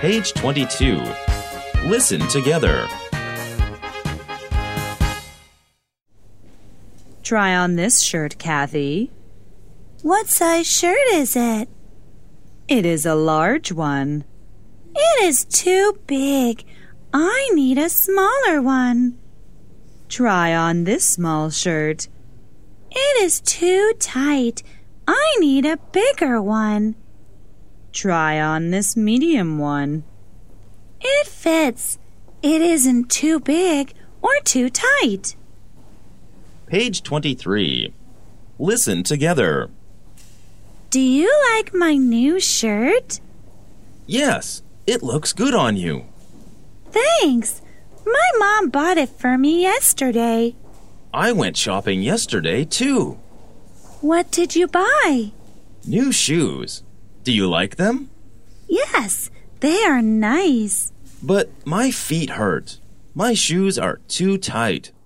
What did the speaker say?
Page 22. Listen together. Try on this shirt, Kathy. What size shirt is it? It is a large one. It is too big. I need a smaller one. Try on this small shirt. It is too tight. I need a bigger one. Try on this medium one. It fits. It isn't too big or too tight. Page 23. Listen together. Do you like my new shirt? Yes, it looks good on you. Thanks. My mom bought it for me yesterday. I went shopping yesterday, too. What did you buy? New shoes. Do you like them? Yes, they are nice. But my feet hurt. My shoes are too tight.